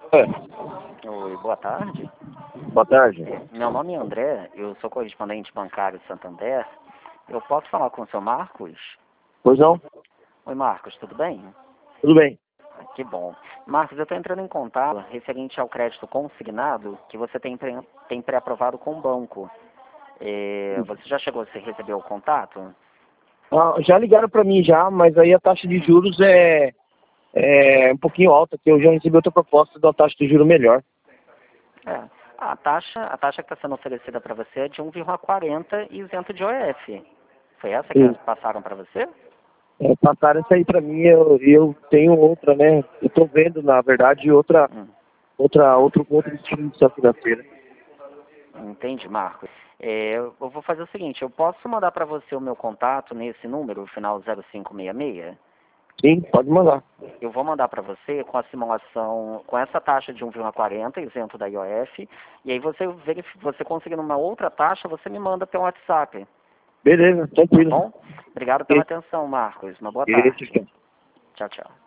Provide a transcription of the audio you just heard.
Oi, boa tarde. Boa tarde. Meu nome é André, eu sou correspondente bancário de Santander. Eu posso falar com o seu Marcos? Pois não? Oi, Marcos, tudo bem? Tudo bem. Que bom. Marcos, eu estou entrando em contato referente ao crédito consignado que você tem pré-aprovado com o banco. Você já chegou a receber o contato? Já ligaram para mim já, mas aí a taxa de juros é um pouquinho alta, que eu já recebi outra proposta de uma taxa de juros melhor. É. A taxa que está sendo oferecida para você é de 1,40 e isento de OF. Foi essa que Sim. eles passaram para você? Passaram essa aí para mim, eu tenho outra, né? Eu estou vendo, na verdade, outro instituição financeira. Entendi, Marcos. Eu vou fazer o seguinte, eu posso mandar para você o meu contato nesse número, final 0566? Sim, pode mandar. Eu vou mandar para você com a simulação, com essa taxa de 1,40, isento da IOF, e aí você conseguindo uma outra taxa, você me manda pelo WhatsApp, Beleza, tá tranquilo. bom? Obrigado pela atenção, Marcos. Uma boa Esse, tarde. Tchau, tchau.